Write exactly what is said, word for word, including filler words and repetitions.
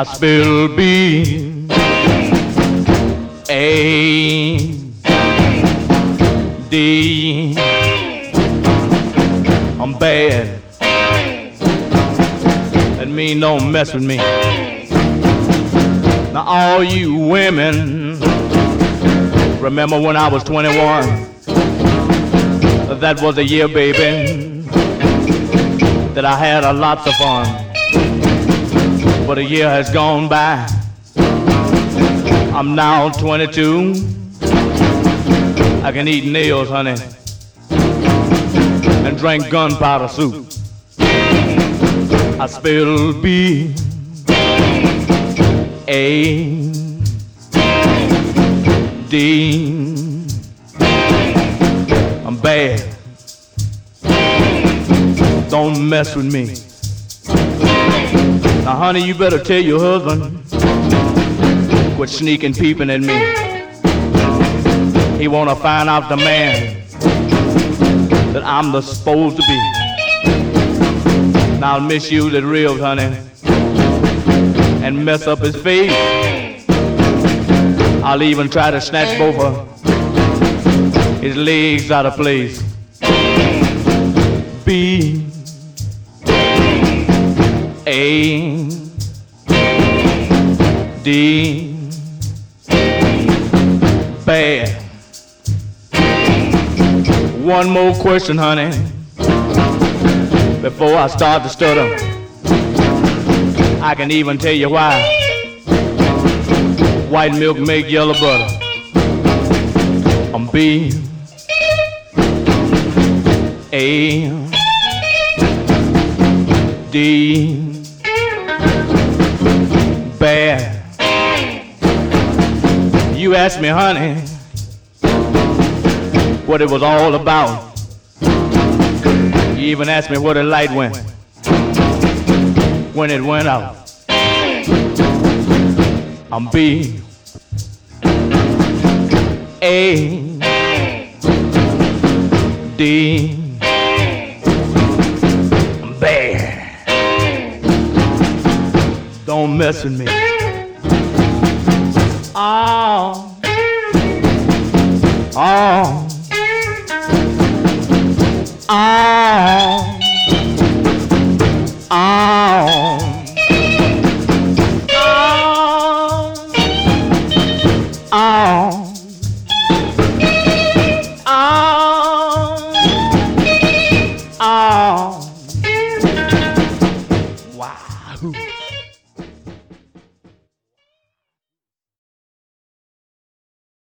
I spill B A D. I'm bad. That mean don't mess with me. Now all you women, remember when I was twenty-one? That was a year, baby, that I had a lot of fun. But a year has gone by. I'm now twenty-two. I can eat nails, honey, and drink gunpowder soup. I spill B A D. I'm bad. Don't mess with me. Now, honey, you better tell your husband quit sneaking peeping at me. He wanna find out the man that I'm the supposed to be. Now I'll misuse it real, honey, and mess up his face. I'll even try to snatch both of his legs out of place. B A D. Bad. One more question, honey, before I start to stutter. I can even tell you why white milk make yellow butter. I'm B A D. Bad. You asked me, honey, what it was all about. You even asked me where the light went when it went out. I'm B A D. I'm bad. Don't mess with me. Oh, oh, oh, oh, oh, oh, oh, wow.